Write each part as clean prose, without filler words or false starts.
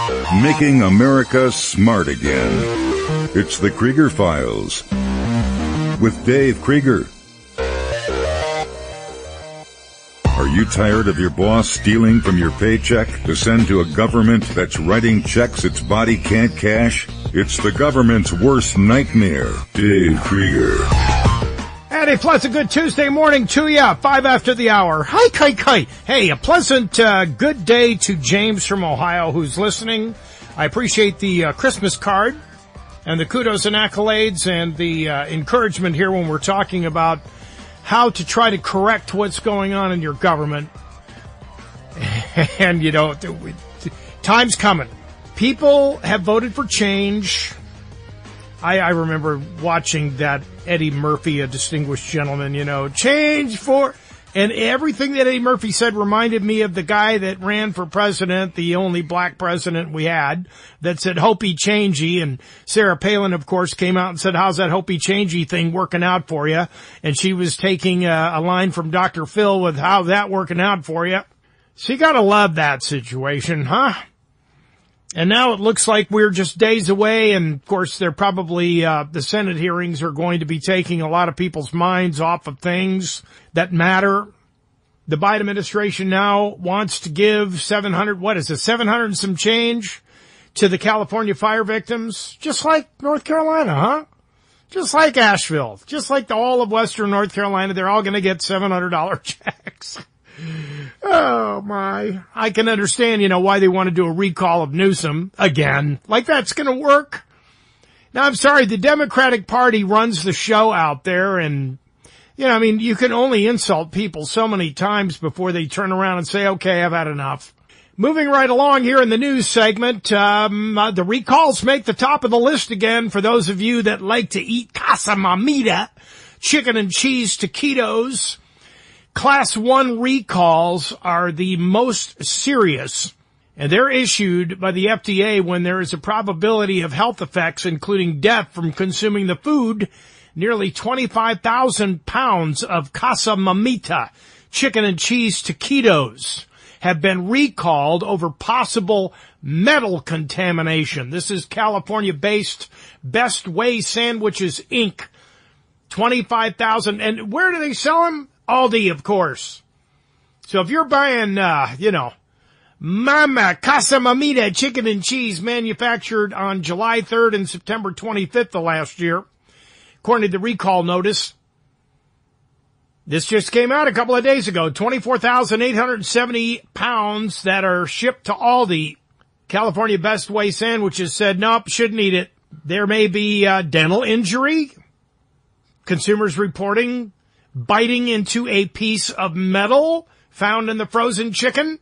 Making America smart again. It's the Krieger Files with Dave Krieger. Are you tired of your boss stealing from your paycheck to send to a government that's writing checks its body can't cash? It's the government's worst nightmare. Dave Krieger. And a pleasant good Tuesday morning to you, 5 after the hour. Hi. Hey, a pleasant good day to James from Ohio who's listening. I appreciate the Christmas card and the kudos and accolades and the encouragement here when we're talking about how to try to correct what's going on in your government. And, you know, time's coming. People have voted for change. I remember watching that Eddie Murphy, a distinguished gentleman, you know, change for... And everything that Eddie Murphy said reminded me of the guy that ran for president, the only black president we had, that said hopey changey. And Sarah Palin, of course, came out and said, how's that hopey changey thing working out for you? And she was taking a line from Dr. Phil with how's that working out for you? So you gotta love that situation, huh? And now it looks like we're just days away, and of course they're probably, the Senate hearings are going to be taking a lot of people's minds off of things that matter. The Biden administration now wants to give 700 and some change to the California fire victims, just like North Carolina, huh? Just like Asheville, just like all of Western North Carolina, they're all gonna get $700 checks. Oh my. I can understand, you know, why they want to do a recall of Newsom again. Like that's going to work. Now, I'm sorry, the Democratic Party runs the show out there and, you know, I mean, you can only insult people so many times before they turn around and say, okay, I've had enough. Moving right along here in the news segment, the recalls make the top of the list again for those of you that like to eat Casa Mamita, chicken and cheese taquitos. Class 1 recalls are the most serious, and they're issued by the FDA when there is a probability of health effects, including death from consuming the food. Nearly 25,000 pounds of Casa Mamita, chicken and cheese taquitos, have been recalled over possible metal contamination. This is California-based Best Way Sandwiches, Inc. 25,000, and where do they sell them? Aldi, of course. So if you're buying, Mama Casa Mamita chicken and cheese manufactured on July 3rd and September 25th of last year, according to the recall notice, this just came out a couple of days ago, 24,870 pounds that are shipped to Aldi. California Best Way Sandwiches said, nope, shouldn't eat it. There may be dental injury. Consumers reporting biting into a piece of metal found in the frozen chicken.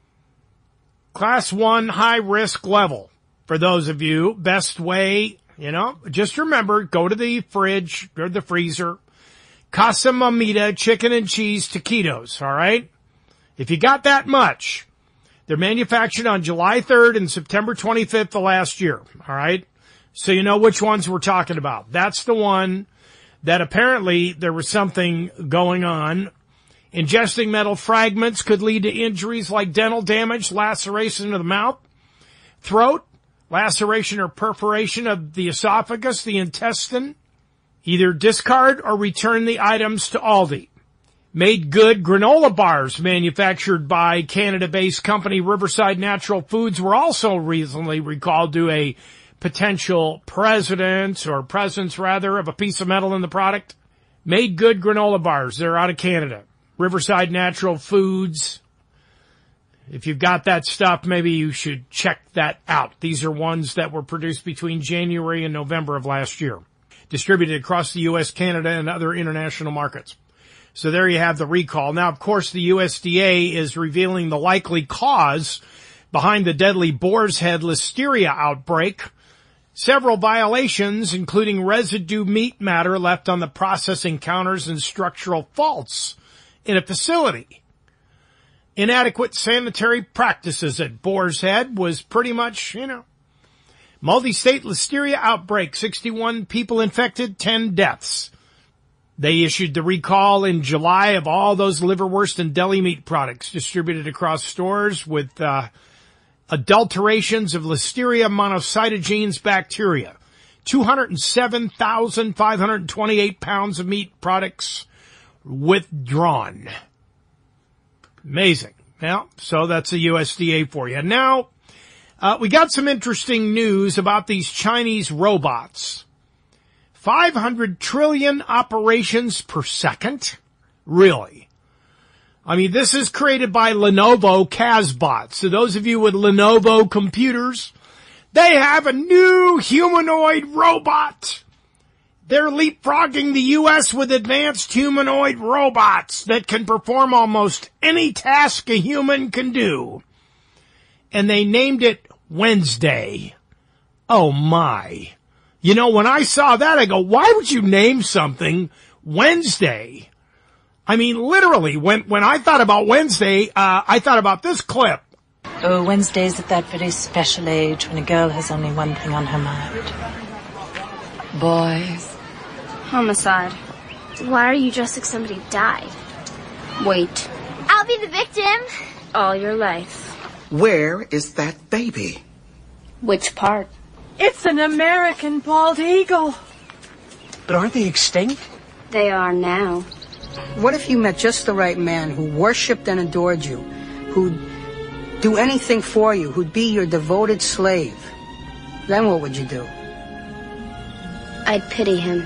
Class 1 high risk level. For those of you, Best Way, you know, just remember, go to the fridge or the freezer. Casa Mamita chicken and cheese taquitos, all right? If you got that much, they're manufactured on July 3rd and September 25th of last year, all right? So you know which ones we're talking about. That's the one that apparently there was something going on. Ingesting metal fragments could lead to injuries like dental damage, laceration of the mouth, throat, laceration or perforation of the esophagus, the intestine. Either discard or return the items to Aldi. Made good granola bars manufactured by Canada-based company Riverside Natural Foods were also recently recalled to a potential presence of a piece of metal in the product. Made good granola bars. They're out of Canada. Riverside Natural Foods. If you've got that stuff, maybe you should check that out. These are ones that were produced between January and November of last year. Distributed across the U.S., Canada, and other international markets. So there you have the recall. Now, of course, the USDA is revealing the likely cause behind the deadly boar's head listeria outbreak. Several violations, including residue meat matter left on the processing counters and structural faults in a facility. Inadequate sanitary practices at Boar's Head was pretty much, multi-state listeria outbreak, 61 people infected, 10 deaths. They issued the recall in July of all those liverwurst and deli meat products distributed across stores with adulterations of Listeria monocytogenes bacteria. 207,528 pounds of meat products withdrawn. Amazing. Yeah, so that's the USDA for you. Now, we got some interesting news about these Chinese robots. 500 trillion operations per second? Really? I mean, this is created by Lenovo Casbot. So those of you with Lenovo computers, they have a new humanoid robot. They're leapfrogging the U.S. with advanced humanoid robots that can perform almost any task a human can do. And they named it Wednesday. Oh my. You know, when I saw that, I go, why would you name something Wednesday? I mean, literally, when I thought about Wednesday, I thought about this clip. Oh, Wednesday's at that very special age when a girl has only one thing on her mind. Boys. Homicide. Why are you dressed like somebody died? Wait. I'll be the victim. All your life. Where is that baby? Which part? It's an American bald eagle. But aren't they extinct? They are now. What if you met just the right man who worshipped and adored you, who'd do anything for you, who'd be your devoted slave? Then what would you do? I'd pity him.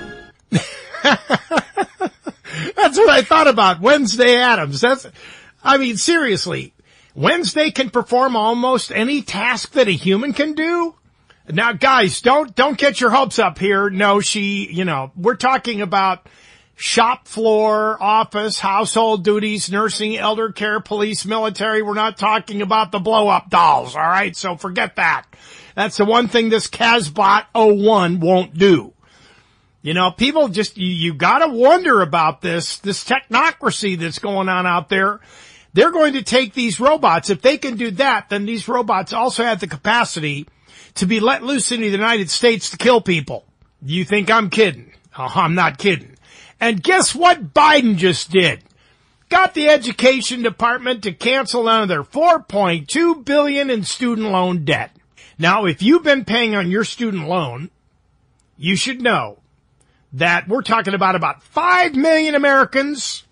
That's what I thought about. Wednesday Addams. I mean, seriously. Wednesday can perform almost any task that a human can do? Now, guys, don't get your hopes up here. No, we're talking about shop floor, office, household duties, nursing, elder care, police, military. We're not talking about the blow-up dolls, all right? So forget that. That's the one thing this Casbot 01 won't do. You know, people just, you gotta wonder about this technocracy that's going on out there. They're going to take these robots. If they can do that, then these robots also have the capacity to be let loose into the United States to kill people. You think I'm kidding? Oh, I'm not kidding. And guess what Biden just did? Got the Education Department to cancel another $4.2 billion in student loan debt. Now, if you've been paying on your student loan, you should know that we're talking about 5 million Americans,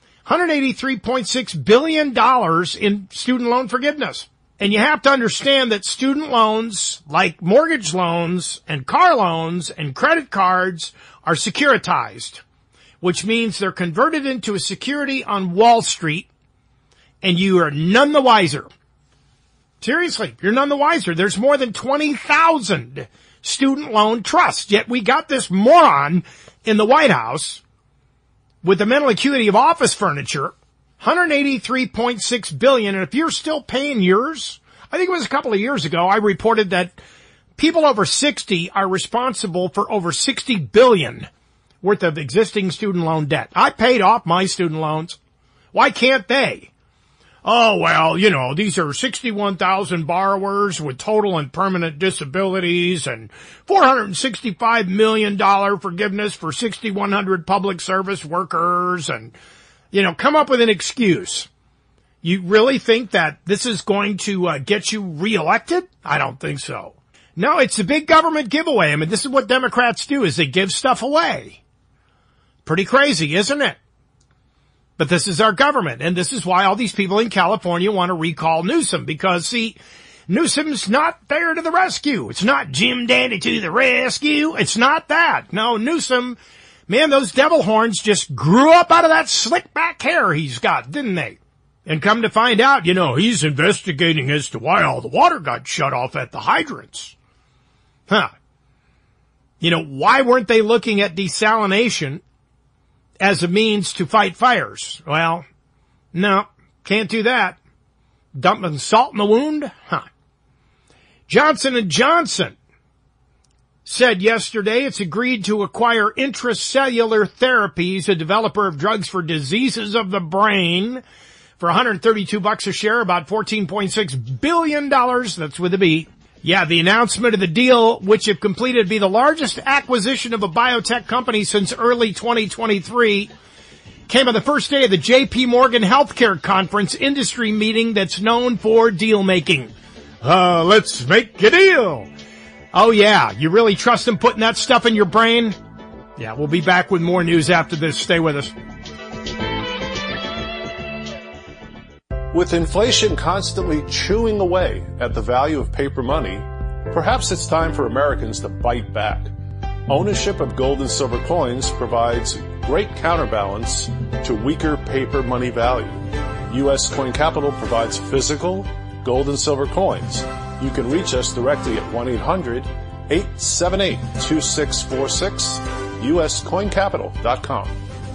$183.6 billion in student loan forgiveness. And you have to understand that student loans, like mortgage loans and car loans and credit cards, are securitized, which means they're converted into a security on Wall Street, and you are none the wiser. Seriously, you're none the wiser. There's more than 20,000 student loan trusts, yet we got this moron in the White House with the mental acuity of office furniture, $183.6 billion, and if you're still paying yours, I think it was a couple of years ago, I reported that people over 60 are responsible for over $60 billion worth of existing student loan debt. I paid off my student loans. Why can't they? Oh, well, these are 61,000 borrowers with total and permanent disabilities and $465 million forgiveness for 6,100 public service workers and, come up with an excuse. You really think that this is going to get you reelected? I don't think so. No, it's a big government giveaway. I mean, this is what Democrats do, is they give stuff away. Pretty crazy, isn't it? But this is our government, and this is why all these people in California want to recall Newsom, because, see, Newsom's not there to the rescue. It's not Jim Dandy to the rescue. It's not that. No, Newsom, man, those devil horns just grew up out of that slick back hair he's got, didn't they? And come to find out, he's investigating as to why all the water got shut off at the hydrants. Huh. Why weren't they looking at desalination as a means to fight fires? Well, no, can't do that. Dumping salt in the wound? Huh. Johnson & Johnson said yesterday it's agreed to acquire Intracellular Therapies, a developer of drugs for diseases of the brain, for $132 a share, about $14.6 billion. That's with a B. Yeah, the announcement of the deal, which if completed, be the largest acquisition of a biotech company since early 2023, came on the first day of the J.P. Morgan Healthcare Conference industry meeting that's known for deal making. Let's make a deal. Oh, yeah. You really trust them putting that stuff in your brain? Yeah, we'll be back with more news after this. Stay with us. With inflation constantly chewing away at the value of paper money, perhaps it's time for Americans to bite back. Ownership of gold and silver coins provides great counterbalance to weaker paper money value. U.S. Coin Capital provides physical gold and silver coins. You can reach us directly at 1-800-878-2646, uscoincapital.com.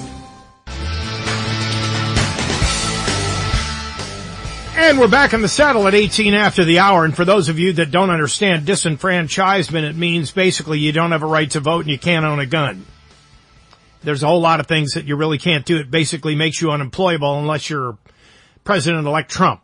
And we're back in the saddle at 18 after the hour. And for those of you that don't understand disenfranchisement, it means basically you don't have a right to vote and you can't own a gun. There's a whole lot of things that you really can't do. It basically makes you unemployable unless you're President-elect Trump.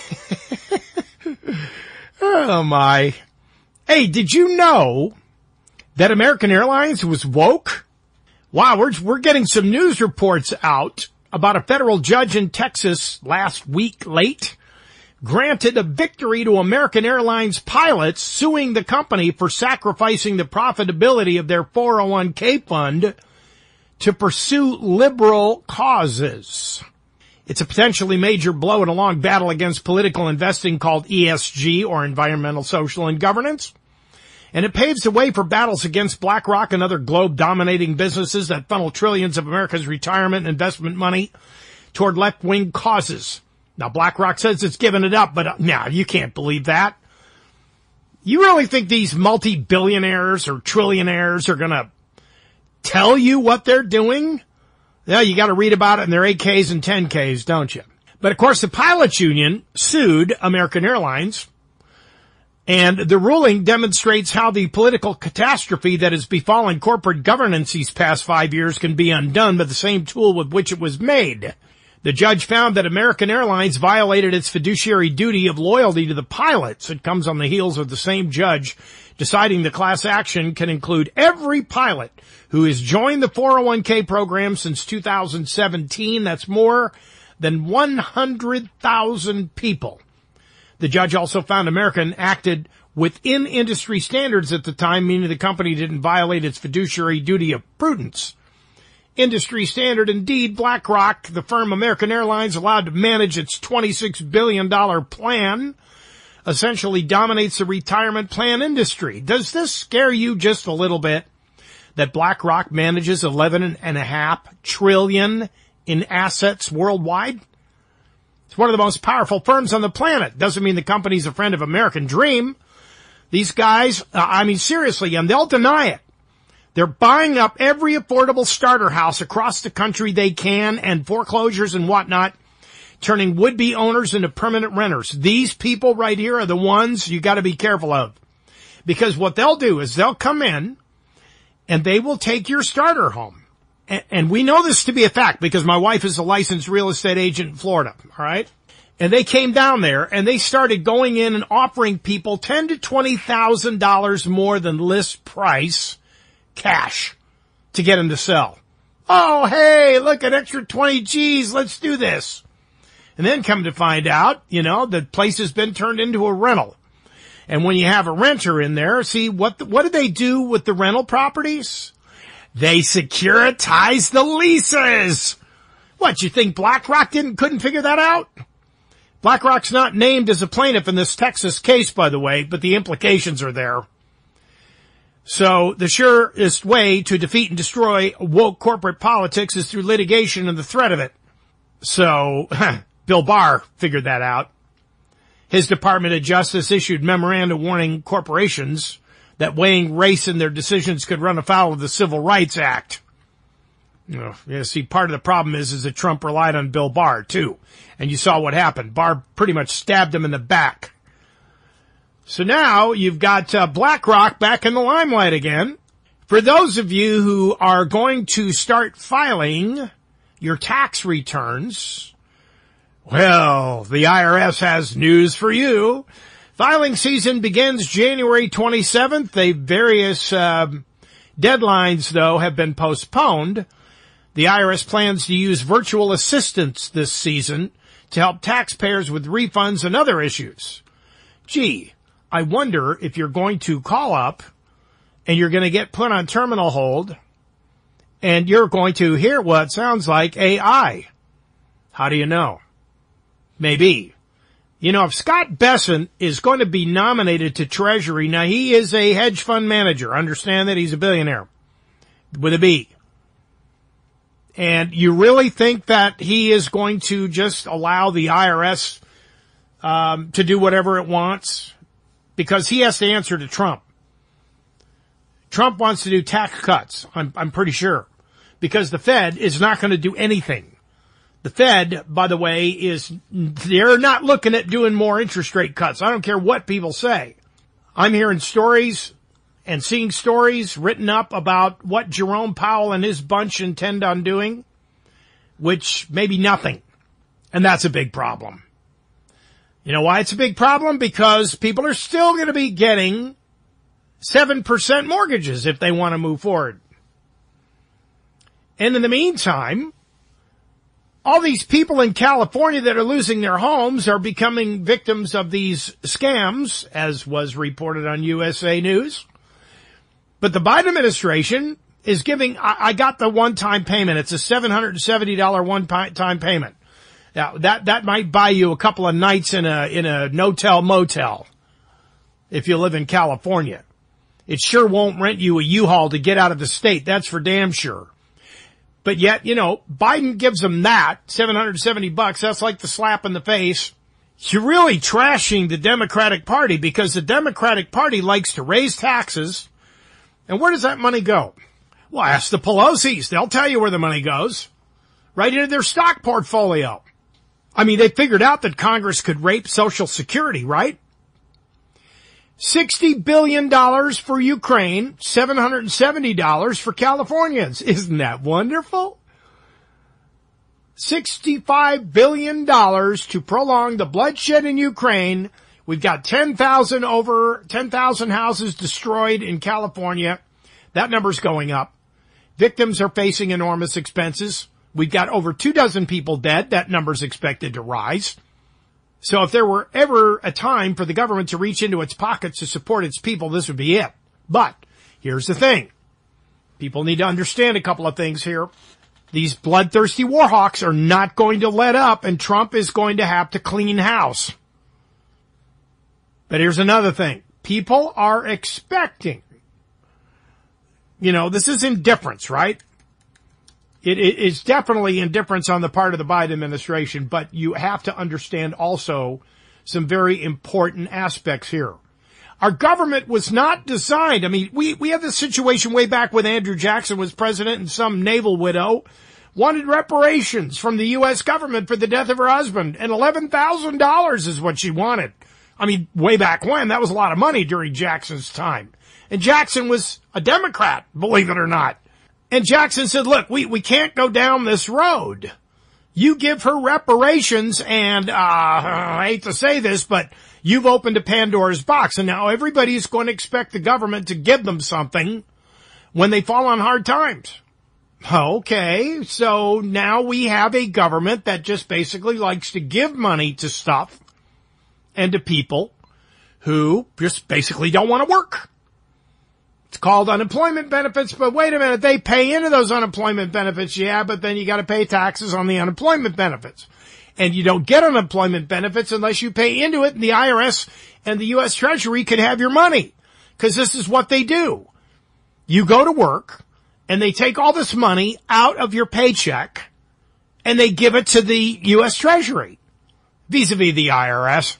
Oh, my. Hey, did you know that American Airlines was woke? Wow, we're getting some news reports out about a federal judge in Texas last week late granted a victory to American Airlines pilots suing the company for sacrificing the profitability of their 401k fund to pursue liberal causes. It's a potentially major blow in a long battle against political investing called ESG, or environmental, social, and governance. And it paves the way for battles against BlackRock and other globe-dominating businesses that funnel trillions of America's retirement and investment money toward left-wing causes. Now, BlackRock says it's given it up, but no, you can't believe that. You really think these multi-billionaires or trillionaires are going to tell you what they're doing? Yeah, you got to read about it in their 8Ks and 10Ks, don't you? But, of course, the pilots union sued American Airlines, and the ruling demonstrates how the political catastrophe that has befallen corporate governance these past 5 years can be undone by the same tool with which it was made. The judge found that American Airlines violated its fiduciary duty of loyalty to the pilots. It comes on the heels of the same judge deciding the class action can include every pilot who has joined the 401k program since 2017. That's more than 100,000 people. The judge also found American acted within industry standards at the time, meaning the company didn't violate its fiduciary duty of prudence. Industry standard indeed. BlackRock, the firm American Airlines allowed to manage its $26 billion plan, essentially dominates the retirement plan industry. Does this scare you just a little bit that BlackRock manages $11.5 trillion in assets worldwide? It's one of the most powerful firms on the planet. Doesn't mean the company's a friend of American dream. These guys, seriously, and they'll deny it. They're buying up every affordable starter house across the country they can, and foreclosures and whatnot, turning would-be owners into permanent renters. These people right here are the ones you got to be careful of. Because what they'll do is they'll come in and they will take your starter home. And we know this to be a fact because my wife is a licensed real estate agent in Florida, all right? And they came down there and they started going in and offering people $10,000 to $20,000 more than list price cash to get them to sell. Oh, hey, look, an extra 20 G's, let's do this. And then come to find out, the place has been turned into a rental. And when you have a renter in there, see, what do they do with the rental properties? They securitize the leases. What, you think BlackRock couldn't figure that out? BlackRock's not named as a plaintiff in this Texas case, by the way, but the implications are there. So the surest way to defeat and destroy woke corporate politics is through litigation and the threat of it. So Bill Barr figured that out. His Department of Justice issued memoranda warning corporations that weighing race in their decisions could run afoul of the Civil Rights Act. See, part of the problem is that Trump relied on Bill Barr, too. And you saw what happened. Barr pretty much stabbed him in the back. So now you've got BlackRock back in the limelight again. For those of you who are going to start filing your tax returns, well, the IRS has news for you. Filing season begins January 27th. The various deadlines, though, have been postponed. The IRS plans to use virtual assistants this season to help taxpayers with refunds and other issues. gee, I wonder if you're going to call up and you're going to get put on terminal hold and you're going to hear what sounds like AI. How do you know? Maybe. You know, if Scott Bessent is going to be nominated to Treasury, now he is a hedge fund manager. Understand that he's a billionaire with a B. And you really think that he is going to just allow the IRS to do whatever it wants? Because he has to answer to Trump. Trump wants to do tax cuts, I'm pretty sure, because the Fed is not going to do anything. The Fed, by the way, they're not looking at doing more interest rate cuts. I don't care what people say. I'm hearing stories and seeing stories written up about what Jerome Powell and his bunch intend on doing, which may be nothing. And that's a big problem. You know why it's a big problem? Because people are still going to be getting 7% mortgages if they want to move forward. And in the meantime, all these people in California that are losing their homes are becoming victims of these scams, as was reported on USA News. But the Biden administration is giving, I got the one-time payment. It's a $770 one-time payment. Now, that might buy you a couple of nights in a no-tell motel if you live in California. It sure won't rent you a U-Haul to get out of the state. That's for damn sure. But yet, you know, Biden gives them that, $770. That's like the slap in the face. You're really trashing the Democratic Party because the Democratic Party likes to raise taxes. And where does that money go? Well, ask the Pelosi's. They'll tell you where the money goes. Right into their stock portfolio. I mean, they figured out that Congress could rape Social Security, right? $60 billion for Ukraine, $770 for Californians. Isn't that wonderful? $65 billion to prolong the bloodshed in Ukraine. We've got 10,000 houses destroyed in California. That number's going up. Victims are facing enormous expenses. We've got over 24 people dead. That number's expected to rise. So if there were ever a time for the government to reach into its pockets to support its people, this would be it. But here's the thing. People need to understand a couple of things here. These bloodthirsty war hawks are not going to let up, and Trump is going to have to clean house. But here's another thing. People are expecting, you know, this is indifference, right? It is definitely indifference on the part of the Biden administration, but you have to understand also some very important aspects here. Our government was not designed. I mean, we have this situation way back when Andrew Jackson was president and some naval widow wanted reparations from the U.S. government for the death of her husband, and $11,000 is what she wanted. I mean, way back when, that was a lot of money during Jackson's time. And Jackson was a Democrat, believe it or not. And Jackson said, look, we can't go down this road. You give her reparations and, I hate to say this, but you've opened a Pandora's box. And now everybody's going to expect the government to give them something when they fall on hard times. Okay, so now we have a government that just basically likes to give money to stuff and to people who just basically don't want to work. It's called unemployment benefits, but wait a minute, they pay into those unemployment benefits, yeah, but then you gotta pay taxes on the unemployment benefits. And you don't get unemployment benefits unless you pay into it, and the IRS and the U.S. Treasury can have your money. Because this is what they do. You go to work, and they take all this money out of your paycheck, and they give it to the U.S. Treasury, vis-a-vis the IRS.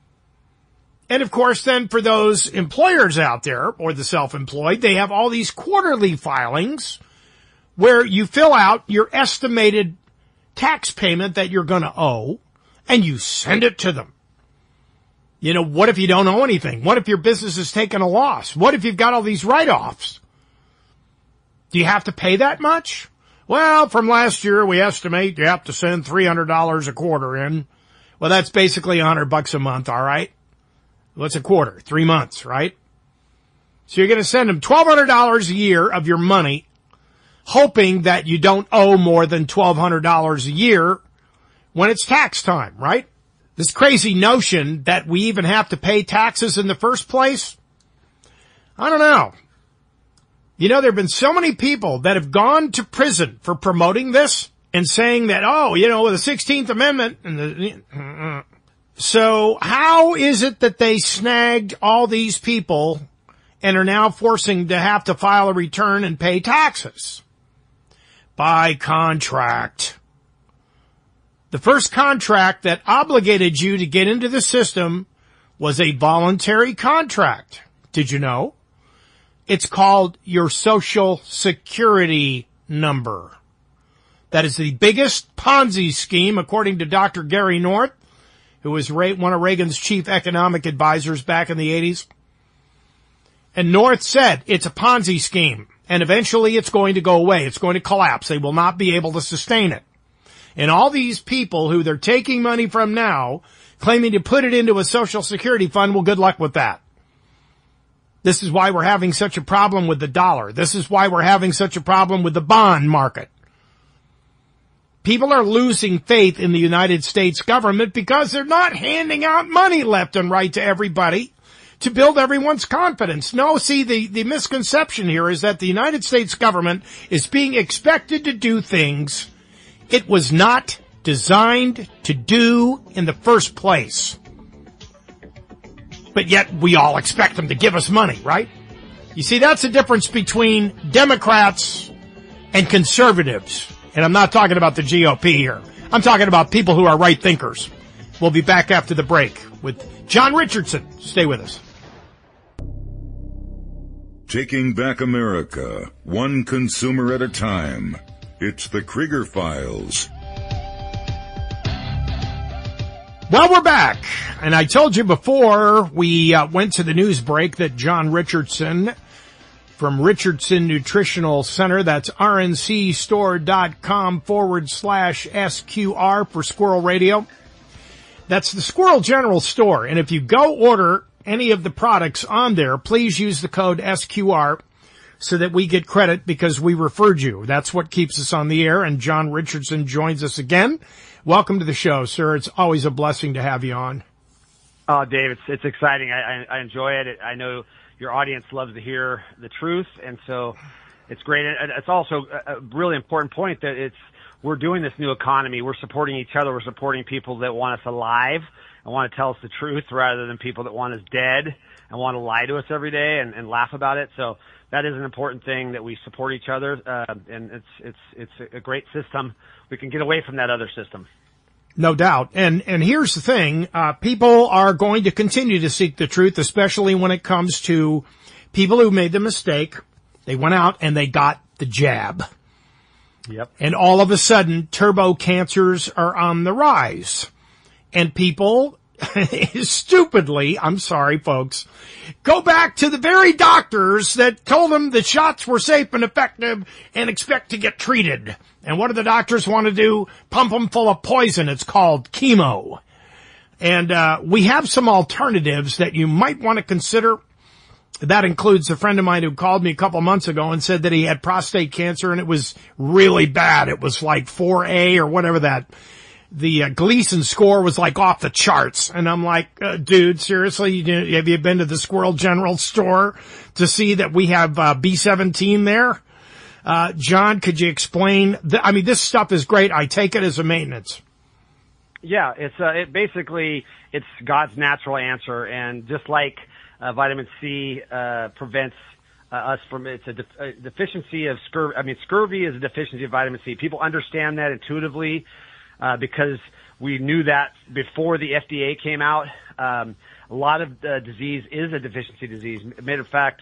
And of course, then for those employers out there, or the self-employed, they have all these quarterly filings where you fill out your estimated tax payment that you're going to owe, and you send it to them. You know, what if you don't owe anything? What if your business has taken a loss? What if you've got all these write-offs? Do you have to pay that much? Well, from last year, we estimate you have to send $300 a quarter in. Well, that's basically $100 a month, all right? What's a quarter? 3 months, right? So you're going to send them $1,200 a year of your money, hoping that you don't owe more than $1,200 a year when it's tax time, right? This crazy notion that we even have to pay taxes in the first place? I don't know. You know, there have been so many people that have gone to prison for promoting this and saying that, oh, you know, the 16th Amendment and so how is it that they snagged all these people and are now forcing to have to file a return and pay taxes? By contract. The first contract that obligated you to get into the system was a voluntary contract. Did you know? It's called your Social Security number. That is the biggest Ponzi scheme, according to Dr. Gary North, who was one of Reagan's chief economic advisors back in the 80s. And North said it's a Ponzi scheme, and eventually it's going to go away. It's going to collapse. They will not be able to sustain it. And all these people who they're taking money from now, claiming to put it into a Social Security fund, well, good luck with that. This is why we're having such a problem with the dollar. This is why we're having such a problem with the bond market. People are losing faith in the United States government because they're not handing out money left and right to everybody to build everyone's confidence. No, see, the misconception here is that the United States government is being expected to do things it was not designed to do in the first place. But yet we all expect them to give us money, right? You see, that's the difference between Democrats and conservatives. And I'm not talking about the GOP here. I'm talking about people who are right thinkers. We'll be back after the break with John Richardson. Stay with us. Taking back America, one consumer at a time. It's the Krieger Files. Well, we're back. And I told you before we went to the news break that John Richardson from Richardson Nutritional Center, that's rncstore.com/SQR for Squirrel Radio. That's the Squirrel General Store. And if you go order any of the products on there, please use the code SQR so that we get credit because we referred you. That's what keeps us on the air. And John Richardson joins us again. Welcome to the show, sir. It's always a blessing to have you on. Oh, Dave, it's exciting. I enjoy it. I know your audience loves to hear the truth, and so it's great. And it's also a really important point that we're doing this new economy. We're supporting each other. We're supporting people that want us alive and want to tell us the truth rather than people that want us dead and want to lie to us every day and laugh about it. So that is an important thing, that we support each other, and it's a great system. We can get away from that other system. No doubt. And here's the thing. People are going to continue to seek the truth, especially when it comes to people who made the mistake. They went out and they got the jab. Yep. And all of a sudden, turbo cancers are on the rise. And people stupidly, I'm sorry, folks, go back to the very doctors that told them the shots were safe and effective and expect to get treated. And what do the doctors want to do? Pump them full of poison. It's called chemo. And we have some alternatives that you might want to consider. That includes a friend of mine who called me a couple months ago and said that he had prostate cancer and it was really bad. It was like 4A or whatever the Gleason score was like off the charts. And I'm like, dude, seriously, have you been to the Squirrel General Store to see that we have B17 there? John, could you explain? This stuff is great. I take it as a maintenance. Yeah, it's God's natural answer. And just like vitamin C prevents us from, it's a deficiency of scurvy. Scurvy is a deficiency of vitamin C. People understand that intuitively. Because we knew that before the FDA came out. A lot of disease is a deficiency disease. Matter of fact,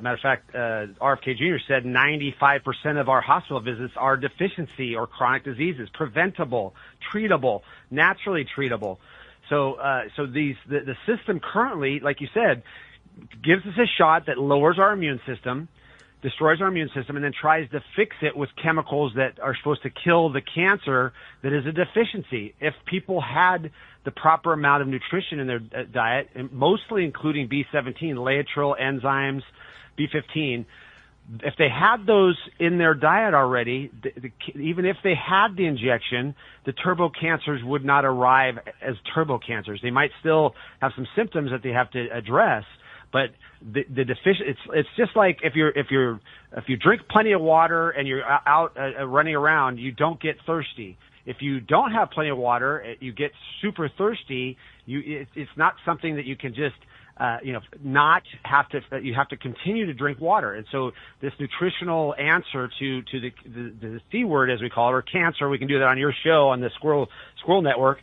RFK Jr. said 95% of our hospital visits are deficiency or chronic diseases, preventable, treatable, naturally treatable. So the system currently, like you said, gives us a shot that lowers our immune system, destroys our immune system, and then tries to fix it with chemicals that are supposed to kill the cancer that is a deficiency. If people had the proper amount of nutrition in their diet, and mostly including B17, Laetrile, enzymes, B15, if they had those in their diet already, even if they had the injection, the turbo cancers would not arrive as turbo cancers. They might still have some symptoms that they have to address, but the deficient, it's just like if you drink plenty of water and you're out running around, you don't get thirsty. If you don't have plenty of water, you get super thirsty. It's not something that you can just not have to. You have to continue to drink water. And so this nutritional answer to the C word, as we call it, or cancer, we can do that on your show on the Squirrel Network.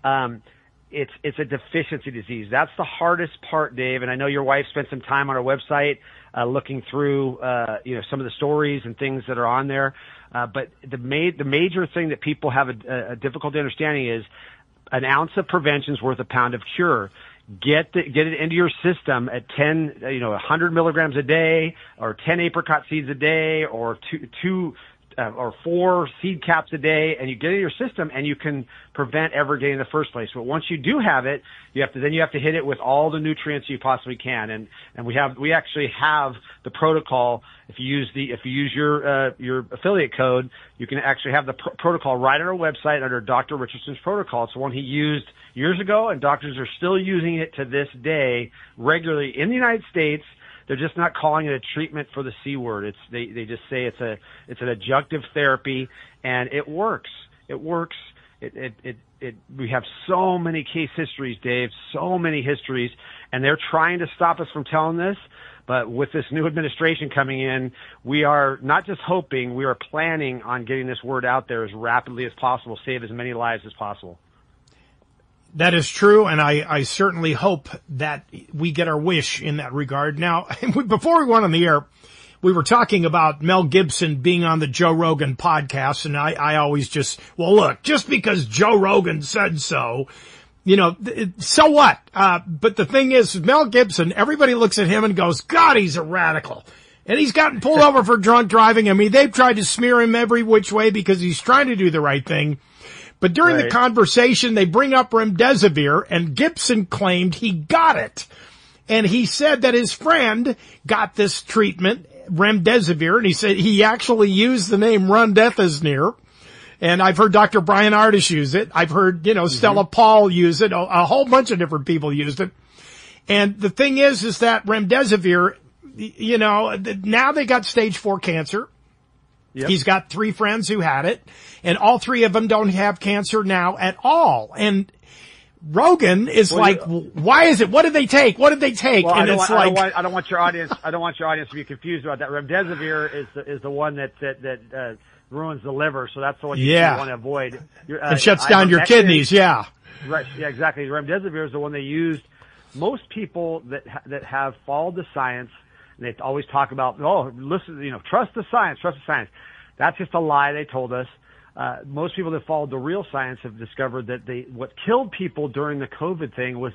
It's a deficiency disease. That's the hardest part, Dave. And I know your wife spent some time on our website looking through some of the stories and things that are on there. But the major thing that people have a difficulty understanding is an ounce of prevention is worth a pound of cure. Get it into your system at 100 milligrams a day, or 10 apricot seeds a day, or two or 4 seed caps a day, and you get it in your system, and you can prevent ever getting in the first place. But once you do have it, you have to hit it with all the nutrients you possibly can. And we actually have the protocol. If you use your affiliate code, you can actually have the protocol right on our website under Dr. Richardson's protocol. It's the one he used years ago, and doctors are still using it to this day regularly in the United States. They're just not calling it a treatment for the C word. They just say it's an adjunctive therapy, and it works. It works. We have so many case histories, Dave, so many histories, and they're trying to stop us from telling this. But with this new administration coming in, we are not just hoping, we are planning on getting this word out there as rapidly as possible, save as many lives as possible. That is true, and I certainly hope that we get our wish in that regard. Now, before we went on the air, we were talking about Mel Gibson being on the Joe Rogan podcast, and I always just because Joe Rogan said so, so what? But the thing is, Mel Gibson, everybody looks at him and goes, God, he's a radical. And he's gotten pulled over for drunk driving. I mean, they've tried to smear him every which way because he's trying to do the right thing. But during the conversation, they bring up remdesivir, and Gibson claimed he got it. And he said that his friend got this treatment, remdesivir, and he said he actually used the name remdesivir. And I've heard Dr. Brian Ardis use it. I've heard, Stella Paul use it. A whole bunch of different people used it. And the thing is that remdesivir, now they got stage 4 cancer. Yep. He's got 3 friends who had it, and all 3 of them don't have cancer now at all. And Rogan is why is it? What did they take? What did they take? Well, and I don't want your audience to be confused about that. Remdesivir is the one that ruins the liver, so that's the one you want to avoid. It shuts down your kidneys. Yeah. Right. Yeah. Exactly. Remdesivir is the one they used. Most people that have followed the science. They always talk about, listen, trust the science, trust the science. That's just a lie they told us. Most people that followed the real science have discovered that what killed people during the COVID thing was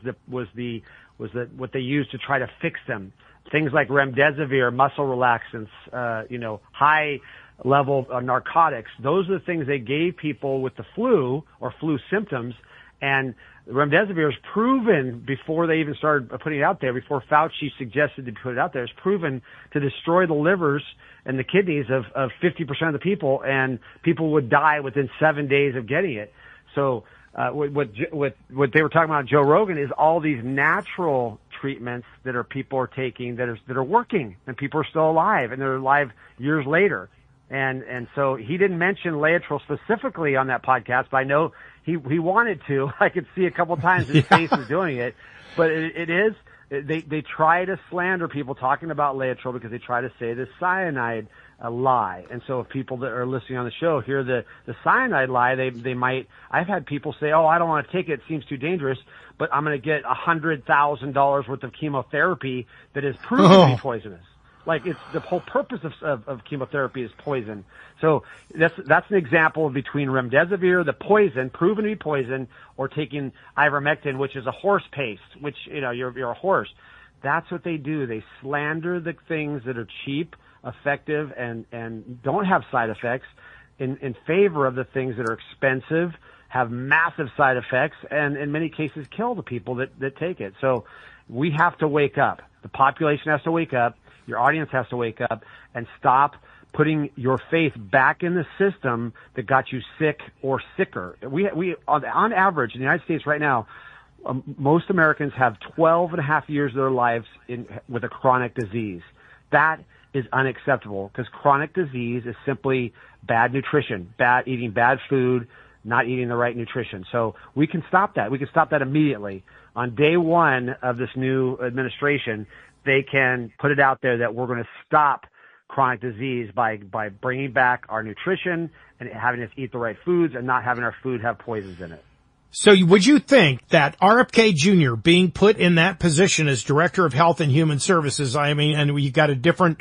what they used to try to fix them. Things like remdesivir, muscle relaxants, high level narcotics. Those are the things they gave people with the flu or flu symptoms. And remdesivir is proven, before they even started putting it out there, before Fauci suggested to put it out there, it's proven to destroy the livers and the kidneys of 50% of the people, and people would die within 7 days of getting it. So what they were talking about Joe Rogan is all these natural treatments that people are taking that are working, and people are still alive, and they're alive years later. And so he didn't mention Laetrile specifically on that podcast, but I know he wanted to. I could see a couple times his face was doing it, but they try to slander people talking about Laetrile because they try to say the cyanide lie. And so if people that are listening on the show hear the cyanide lie, they might. I've had people say, "Oh, I don't want to take it. It seems too dangerous." But I'm going to get $100,000 worth of chemotherapy that is proven to be poisonous. Like, it's the whole purpose of chemotherapy is poison. So that's an example between remdesivir, the poison, proven to be poison, or taking ivermectin, which is a horse paste, which, you're a horse. That's what they do. They slander the things that are cheap, effective, and don't have side effects in favor of the things that are expensive, have massive side effects, and in many cases kill the people that take it. So we have to wake up. The population has to wake up. Your audience has to wake up and stop putting your faith back in the system that got you sick or sicker. We on average in the United States right now, most Americans have 12 and a half years of their lives with a chronic disease. That is unacceptable, because chronic disease is simply bad nutrition, eating bad food, not eating the right nutrition. So we can stop that. We can stop that immediately. On day one of this new administration, they can put it out there that we're going to stop chronic disease by bringing back our nutrition and having us eat the right foods and not having our food have poisons in it. So would you think that RFK Jr. being put in that position as Director of Health and Human Services, I mean, and you got a different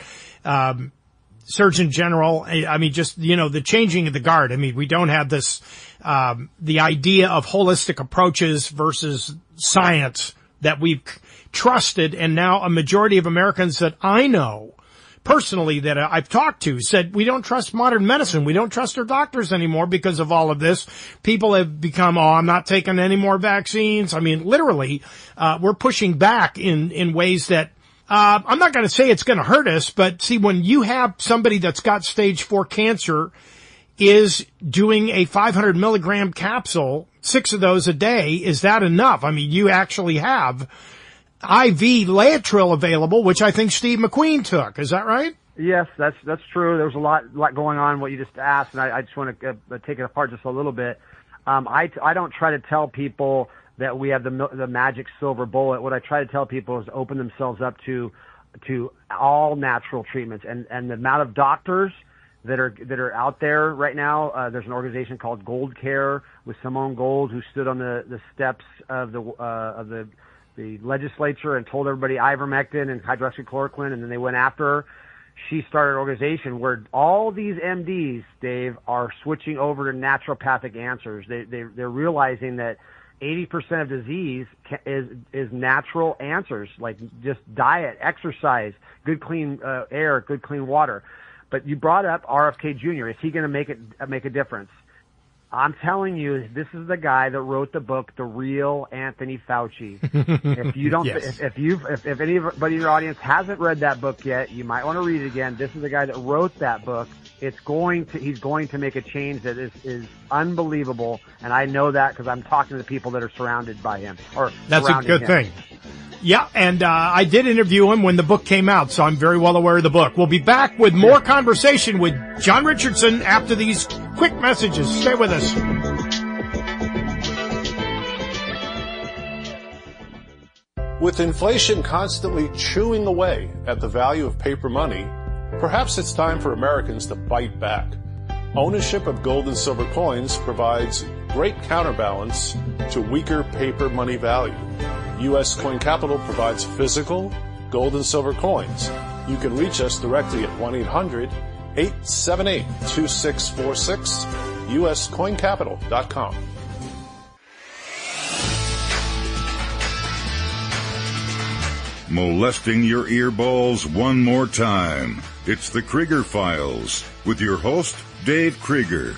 Surgeon General, I mean, just, the changing of the guard. I mean, we don't have this, the idea of holistic approaches versus science that we've trusted, and now a majority of Americans that I know personally that I've talked to said we don't trust modern medicine. We don't trust our doctors anymore because of all of this. People have become, I'm not taking any more vaccines. I mean, literally, we're pushing back in ways that, I'm not going to say it's going to hurt us, but see, when you have somebody that's got stage 4 cancer is doing a 500 milligram capsule, 6 of those a day, is that enough? I mean, you actually have IV Laetrile available, which I think Steve McQueen took. Is that right? Yes, that's true. There was a lot going on, what you just asked, and I just want to take it apart just a little bit. I don't try to tell people that we have the magic silver bullet. What I try to tell people is open themselves up to all natural treatments, and the amount of doctors that are out there right now. There's an organization called Gold Care with Simone Gold, who stood on the steps of the legislature and told everybody ivermectin and hydroxychloroquine, and then they went after her. She started an organization where all these MDs, Dave, are switching over to naturopathic answers. They're realizing that 80% of disease is natural answers, like just diet, exercise, good clean air, good clean water. But you brought up RFK Jr. Is he going to make a difference? I'm telling you, this is the guy that wrote the book, The Real Anthony Fauci. If you don't, yes. if anybody in your audience hasn't read that book yet, you might want to read it again. This is the guy that wrote that book. He's going to make a change that is unbelievable, and I know that because I'm talking to the people that are surrounded by him. That's a good thing. Yeah, and I did interview him when the book came out, so I'm very well aware of the book. We'll be back with more conversation with John Richardson after these quick messages. Stay with us. With inflation constantly chewing away at the value of paper money, perhaps it's time for Americans to bite back. Ownership of gold and silver coins provides great counterbalance to weaker paper money value. U.S. Coin Capital provides physical gold and silver coins. You can reach us directly at 1-800-878-2646, uscoincapital.com. Molesting your earballs one more time. It's the Krieger Files with your host, Dave Krieger.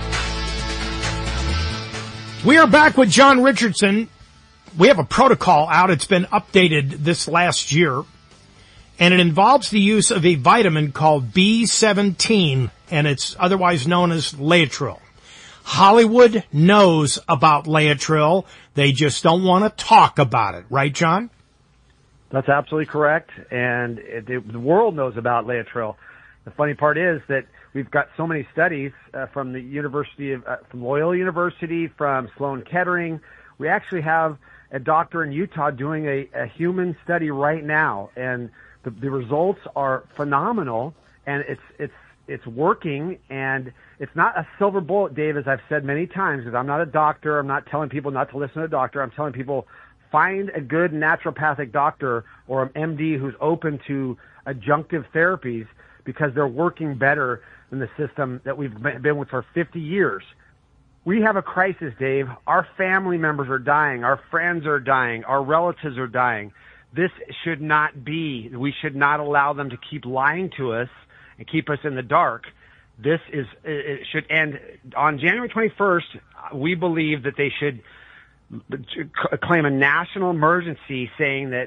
We are back with John Richardson. We have a protocol out. It's been updated this last year, and it involves the use of a vitamin called B17, and it's otherwise known as Laetrile. Hollywood knows about Laetrile. They just don't want to talk about it. Right, John? That's absolutely correct, and the world knows about Laetrile. The funny part is that we've got so many studies from the from Loyola University, from Sloan Kettering. We actually have a doctor in Utah doing a human study right now, and the results are phenomenal, and it's working, and it's not a silver bullet, Dave, as I've said many times, because I'm not a doctor. I'm not telling people not to listen to a doctor. I'm telling people find a good naturopathic doctor or an MD who's open to adjunctive therapies, because they're working better than the system that we've been with for 50 years. We have a crisis, Dave. Our family members are dying. Our friends are dying. Our relatives are dying. This should not be. We should not allow them to keep lying to us and keep us in the dark. It should end on January 21st. We believe that they should claim a national emergency, saying that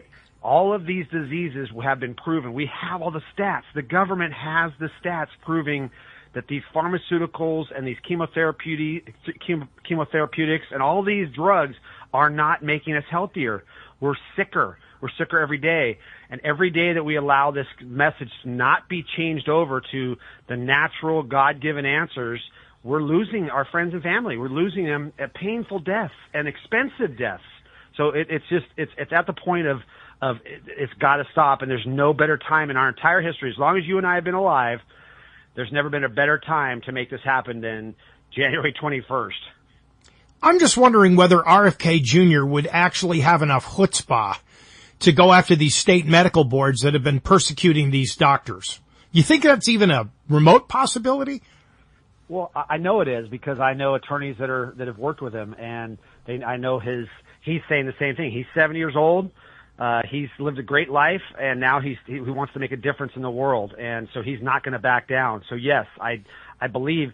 All of these diseases have been proven. We have all the stats. The government has the stats proving that these pharmaceuticals and these chemotherapeutics and all these drugs are not making us healthier. We're sicker. We're sicker every day. And every day that we allow this message to not be changed over to the natural, God-given answers, we're losing our friends and family. We're losing them at painful deaths and expensive deaths. So it's at the point of it's got to stop, and there's no better time in our entire history. As long as you and I have been alive, there's never been a better time to make this happen than January 21st. I'm just wondering whether RFK Jr. would actually have enough chutzpah to go after these state medical boards that have been persecuting these doctors. You think that's even a remote possibility? Well, I know it is, because I know attorneys that have worked with him, and I know he's saying the same thing. He's 70 years old. He's lived a great life, and now he wants to make a difference in the world, and so he's not going to back down. So yes, I believe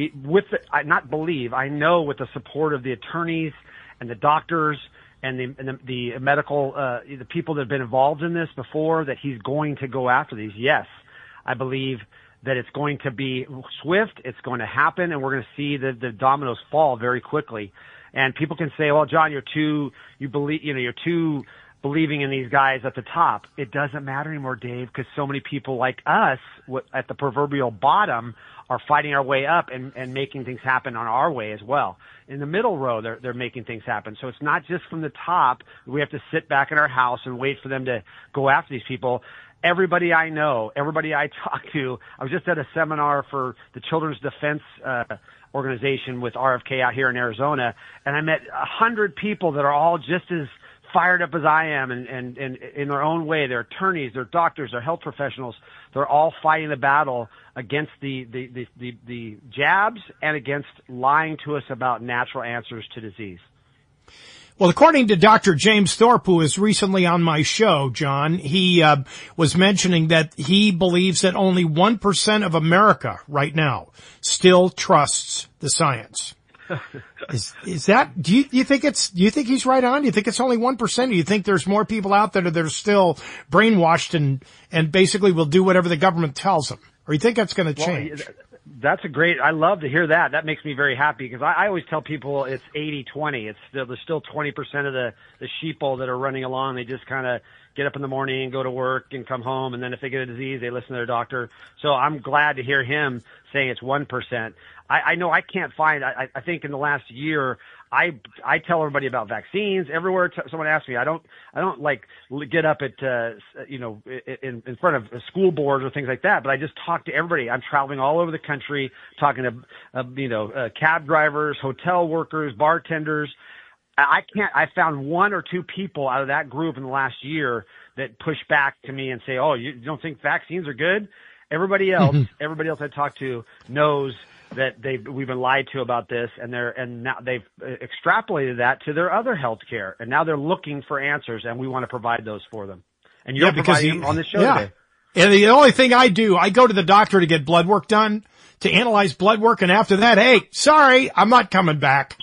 I know with the support of the attorneys and the doctors and the medical the people that have been involved in this before, that he's going to go after these. Yes, I believe that it's going to be swift, it's going to happen, and we're going to see the dominoes fall very quickly. And people can say, well, John, you're too believing in these guys at the top. It doesn't matter anymore, Dave, because so many people like us at the proverbial bottom are fighting our way up and making things happen on our way as well. In the middle row, they're making things happen. So it's not just from the top. We have to sit back in our house and wait for them to go after these people. Everybody I know, everybody I talk to, I was just at a seminar for the Children's Defense organization with RFK out here in Arizona, and I met 100 people that are all just as fired up as I am, and in their own way. They're attorneys, they're doctors, they're health professionals. They're all fighting the battle against the jabs and against lying to us about natural answers to disease. Well, according to Dr. James Thorpe, who was recently on my show, John, he was mentioning that he believes that only 1% of America right now still trusts the science. Is that, do you think he's right on? Do you think it's only 1%? Do you think there's more people out there that are still brainwashed and basically will do whatever the government tells them? Or you think that's going to change? That's I love to hear that. That makes me very happy, because I always tell people it's 80-20. There's still 20% of the sheeple that are running along. They just kind of get up in the morning and go to work and come home, and then if they get a disease, they listen to their doctor. So I'm glad to hear him saying it's 1%. I know I can't find, I think in the last year, I tell everybody about vaccines everywhere. Someone asks me, I don't like get up at, in front of school boards or things like that, but I just talk to everybody. I'm traveling all over the country, talking to, cab drivers, hotel workers, bartenders. I found one or two people out of that group in the last year that push back to me and say, oh, you don't think vaccines are good? Everybody else I talk to knows that we've been lied to about this, and now they've extrapolated that to their other health care, and now they're looking for answers, and we want to provide those for them. And you're providing them on the show today. And the only thing I do, I go to the doctor to get blood work done, to analyze blood work, and after that, hey, sorry, I'm not coming back.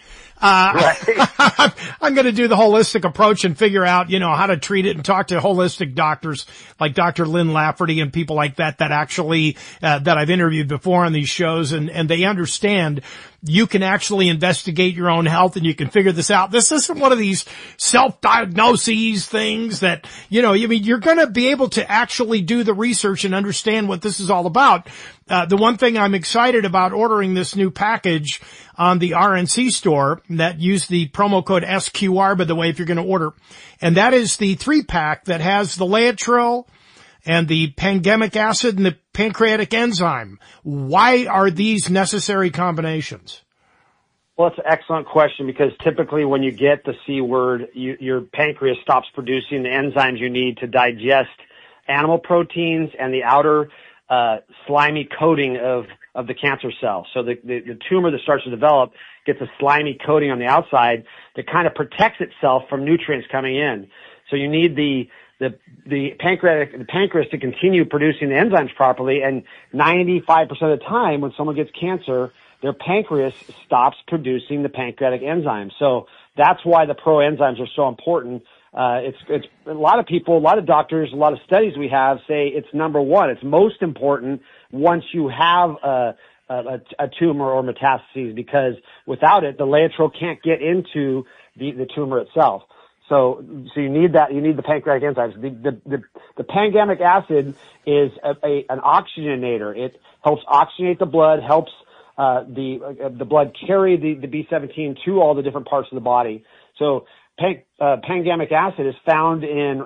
I'm going to do the holistic approach and figure out, how to treat it, and talk to holistic doctors like Dr. Lynn Lafferty and people like that actually, that I've interviewed before on these shows, and they understand you can actually investigate your own health and you can figure this out. This isn't one of these self-diagnoses things that, you're going to be able to actually do the research and understand what this is all about. The one thing I'm excited about ordering this new package on the RNC store, that use the promo code SQR, by the way, if you're going to order, and that is the 3-pack that has the Laetrile and the pangamic acid and the pancreatic enzyme. Why are these necessary combinations? Well, it's an excellent question, because typically when you get the C word, your pancreas stops producing the enzymes you need to digest animal proteins and the outer slimy coating of the cancer cell. So the tumor that starts to develop gets a slimy coating on the outside that kind of protects itself from nutrients coming in. So you need the pancreas to continue producing the enzymes properly, and 95% of the time when someone gets cancer, their pancreas stops producing the pancreatic enzymes. So that's why the proenzymes are so important. It's a lot of people, a lot of doctors, a lot of studies we have say it's number one. It's most important once you have a tumor or metastases, because without it, the laetrile can't get into the tumor itself. So you need that. You need the pancreatic enzymes. The pangamic acid is an oxygenator. It helps oxygenate the blood, helps the blood carry the B17 to all the different parts of the body. So pangamic acid is found in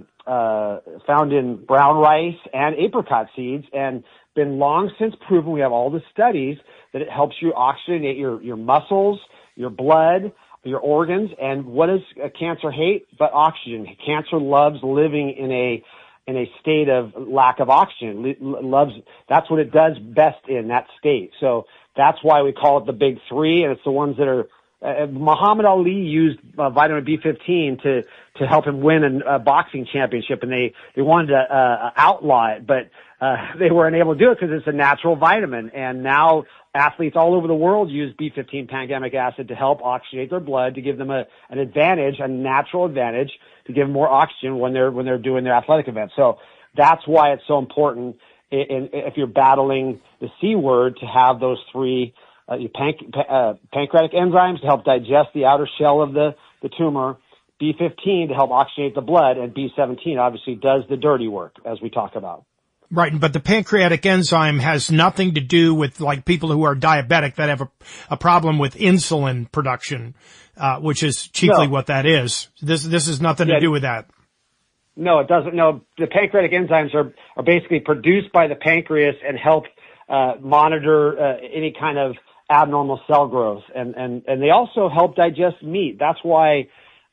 brown rice and apricot seeds, and been long since proven. We have all the studies that it helps you oxygenate your muscles, your blood, your organs. And what does cancer hate but oxygen? Cancer loves living in a state of lack of oxygen. That's what it does best in that state. So that's why we call it the big three, and it's the ones that are Muhammad Ali used vitamin B15 to help him win a boxing championship, and they wanted to outlaw it, but they weren't able to do it because it's a natural vitamin. And now athletes all over the world use B15 pangamic acid to help oxygenate their blood, to give them an advantage, a natural advantage, to give them more oxygen when they're doing their athletic events. So that's why it's so important if you're battling the C word to have those three pancreatic enzymes to help digest the outer shell of the tumor, B15 to help oxygenate the blood, and B17 obviously does the dirty work, as we talk about. Right, but the pancreatic enzyme has nothing to do with like people who are diabetic that have a problem with insulin production, which is chiefly what that is. This has nothing to do with that. No, it doesn't. No, the pancreatic enzymes are basically produced by the pancreas and help monitor any kind of abnormal cell growth, and they also help digest meat. That's why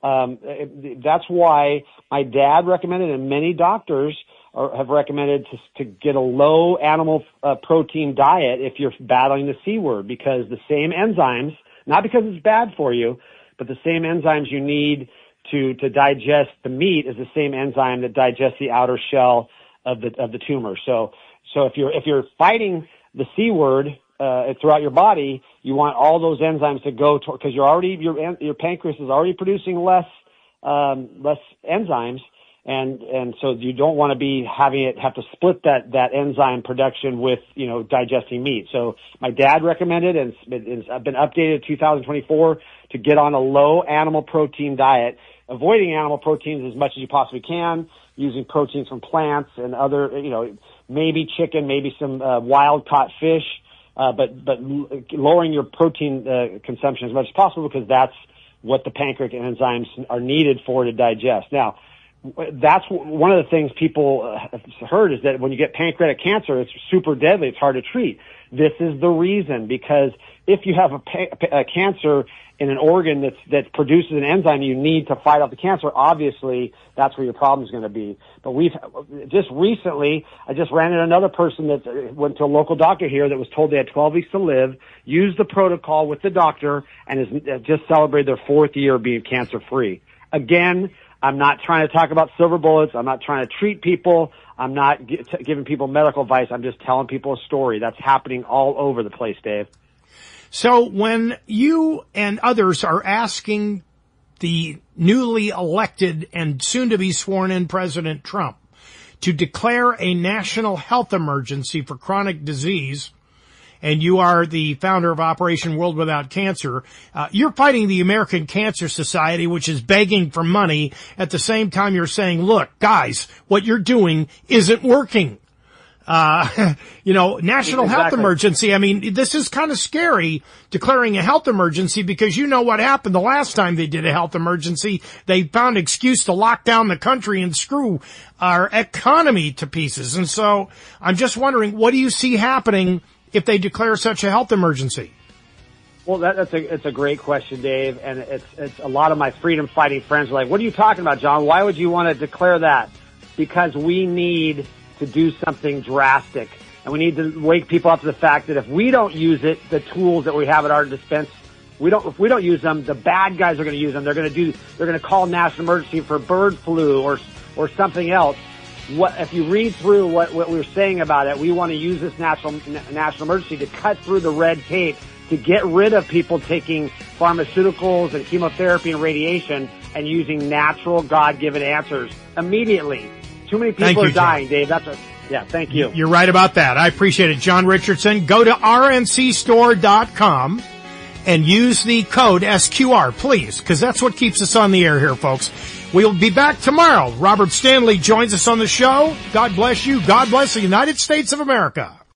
my dad recommended, and many doctors have recommended to get a low animal protein diet if you're battling the C word, because the same enzymes, not because it's bad for you, but the same enzymes you need to digest the meat is the same enzyme that digests the outer shell of the tumor. So if you're fighting the C word throughout your body, you want all those enzymes to go to, because your pancreas is already producing less enzymes, and so you don't want to be having it have to split that enzyme production with digesting meat. So my dad recommended, and it's been updated 2024 to get on a low animal protein diet, avoiding animal proteins as much as you possibly can, using proteins from plants and other, maybe chicken, maybe some wild caught fish. But lowering your protein consumption as much as possible, because that's what the pancreatic enzymes are needed for to digest. Now, that's one of the things people have heard, is that when you get pancreatic cancer, it's super deadly. It's hard to treat. This is the reason, because if you have a cancer in an organ that produces an enzyme you need to fight off the cancer, obviously that's where your problem is going to be. But we've just recently, I just ran into another person that went to a local doctor here that was told they had 12 weeks to live, used the protocol with the doctor, and has just celebrated their 4th year of being cancer free. Again, I'm not trying to talk about silver bullets. I'm not trying to treat people. I'm not giving people medical advice. I'm just telling people a story that's happening all over the place, Dave. So when you and others are asking the newly elected and soon to be sworn in President Trump to declare a national health emergency for chronic disease, and you are the founder of Operation World Without Cancer, you're fighting the American Cancer Society, which is begging for money. At the same time, you're saying, look, guys, what you're doing isn't working. National health emergency. I mean, this is kind of scary, declaring a health emergency, because you know what happened the last time they did a health emergency. They found an excuse to lock down the country and screw our economy to pieces. And so I'm just wondering, what do you see happening if they declare such a health emergency? Well, it's a great question, Dave. And it's a lot of my freedom fighting friends are like, what are you talking about, John? Why would you want to declare that? Because we need to do something drastic, and we need to wake people up to the fact that if we don't use it, the tools that we have at our dispense, if we don't use them, the bad guys are going to use them. They're going to call national emergency for bird flu or something else. If you read through what we're saying about it, we want to use this national emergency to cut through the red tape, to get rid of people taking pharmaceuticals and chemotherapy and radiation and using natural God-given answers immediately. Too many people are dying, Dave. Thank you. You're right about that. I appreciate it. John Richardson, go to rncstore.com and use the code SQR, please, because that's what keeps us on the air here, folks. We'll be back tomorrow. Robert Stanley joins us on the show. God bless you. God bless the United States of America.